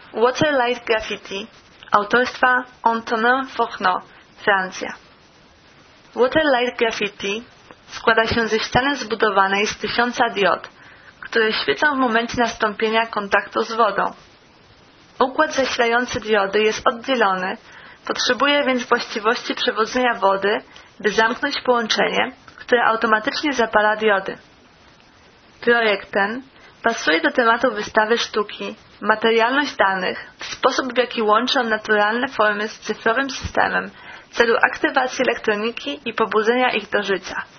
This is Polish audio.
Waterlight Graffiti autorstwa Antonin Fornot, Francja. Waterlight Graffiti składa się ze ściany zbudowanej z 1000 diod, które świecą w momencie nastąpienia kontaktu z wodą. Układ zasilający diody jest oddzielony, potrzebuje więc właściwości przewodzenia wody, by zamknąć połączenie, które automatycznie zapala diody. Projekt ten pasuje do tematu wystawy sztuki Materialność danych w sposób, w jaki łączy on naturalne formy z cyfrowym systemem w celu aktywacji elektroniki i pobudzenia ich do życia.